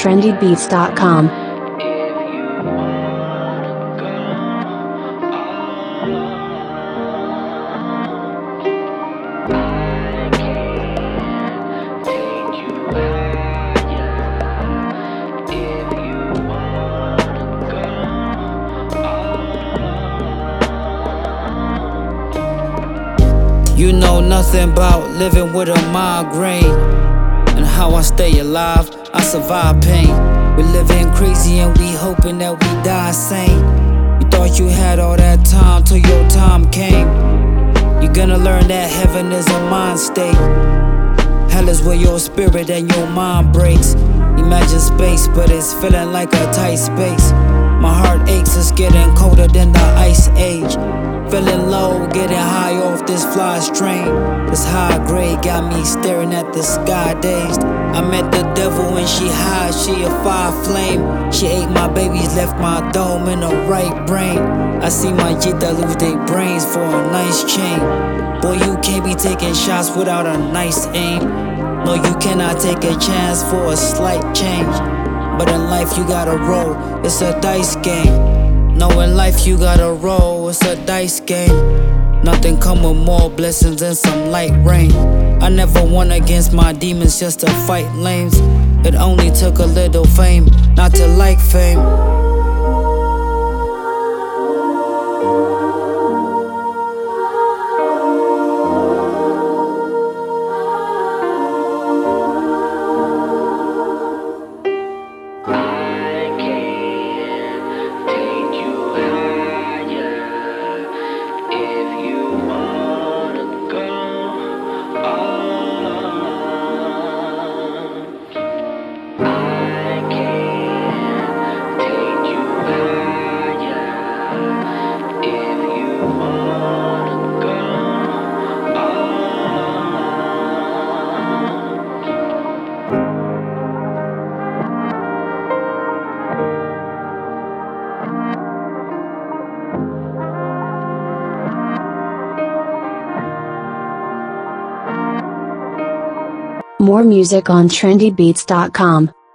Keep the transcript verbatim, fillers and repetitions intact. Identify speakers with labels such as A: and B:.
A: trendy beats dot com.
B: You know nothing about living with a migraine and how I stay alive, I survive pain. We living crazy and we hoping that we die sane. You thought you had all that time till your time came. You're gonna learn that heaven is a mind state. Hell is where your spirit and your mind breaks. Imagine space, but it's feeling like a tight space. My heart aches, it's getting colder than the ice age. Feeling low, getting high off this fly strain. This high grade got me staring at the sky dazed. I met the devil when she high, she a fire flame. She ate my babies, left my dome in the right brain. I see my jita lose their brains for a nice chain. Boy, you can't be taking shots without a nice aim. No, you cannot take a chance for a slight change. But in life you gotta roll, it's a dice game. No, in life you gotta roll, it's a dice game. Nothing come with more blessings than some light rain. I never won against my demons just to fight lames. It only took a little fame, not to like fame.
A: More music on trendy beats dot com.